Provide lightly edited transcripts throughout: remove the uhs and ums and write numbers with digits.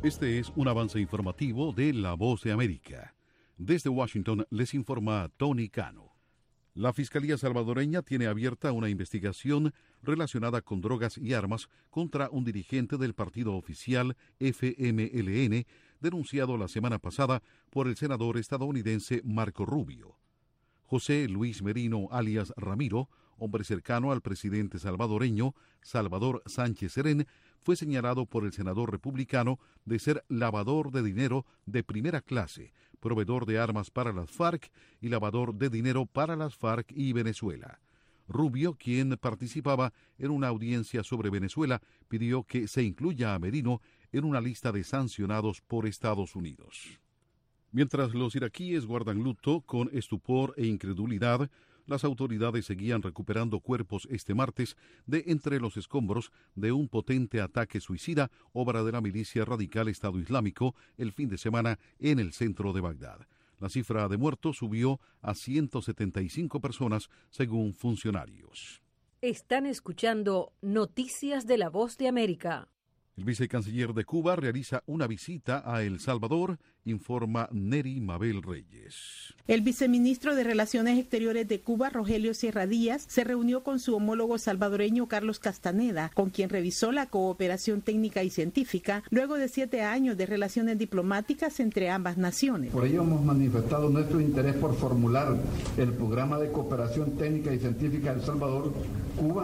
Este es un avance informativo de La Voz de América. Desde Washington les informa Tony Cano. La Fiscalía salvadoreña tiene abierta una investigación relacionada con drogas y armas contra un dirigente del partido oficial FMLN, denunciado la semana pasada por el senador estadounidense Marco Rubio. José Luis Merino, alias Ramiro, hombre cercano al presidente salvadoreño Salvador Sánchez Serén, fue señalado por el senador republicano de ser lavador de dinero de primera clase, proveedor de armas para las FARC y lavador de dinero para las FARC y Venezuela. Rubio, quien participaba en una audiencia sobre Venezuela, pidió que se incluya a Merino en una lista de sancionados por Estados Unidos. Mientras los iraquíes guardan luto con estupor e incredulidad, las autoridades seguían recuperando cuerpos este martes de entre los escombros de un potente ataque suicida, obra de la milicia radical Estado Islámico, el fin de semana en el centro de Bagdad. La cifra de muertos subió a 175 personas, según funcionarios. Están escuchando Noticias de la Voz de América. El vicecanciller de Cuba realiza una visita a El Salvador, informa Neri Mabel Reyes. El viceministro de Relaciones Exteriores de Cuba, Rogelio Sierra Díaz, se reunió con su homólogo salvadoreño Carlos Castaneda, con quien revisó la cooperación técnica y científica luego de 7 años de relaciones diplomáticas entre ambas naciones. Por ello hemos manifestado nuestro interés por formular el programa de cooperación técnica y científica de El Salvador, Cuba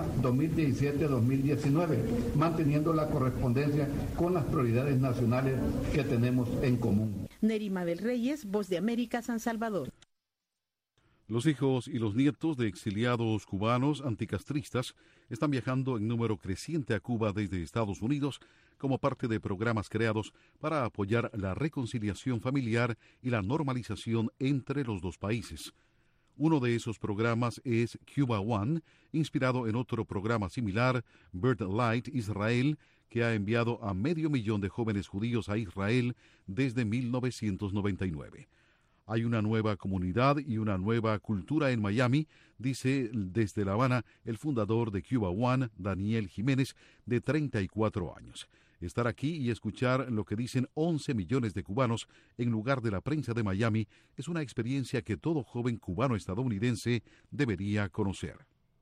2017-2019, manteniendo la correspondencia con las prioridades nacionales que tenemos en común. Neri Mabel Reyes, Voz de América, San Salvador. Los hijos y los nietos de exiliados cubanos anticastristas están viajando en número creciente a Cuba desde Estados Unidos como parte de programas creados para apoyar la reconciliación familiar y la normalización entre los dos países. Uno de esos programas es Cuba One, inspirado en otro programa similar, Bird Light Israel, que ha enviado a 500,000 de jóvenes judíos a Israel desde 1999. Hay una nueva comunidad y una nueva cultura en Miami, dice desde La Habana el fundador de Cuba One, Daniel Jiménez, de 34 años. Estar aquí y escuchar lo que dicen 11 millones de cubanos en lugar de la prensa de Miami es una experiencia que todo joven cubano estadounidense debería conocer.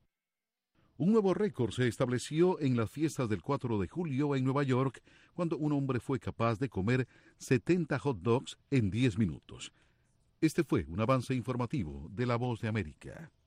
Un nuevo récord se estableció en las fiestas del 4 de julio en Nueva York, cuando un hombre fue capaz de comer 70 hot dogs en 10 minutos. Este fue un avance informativo de La Voz de América.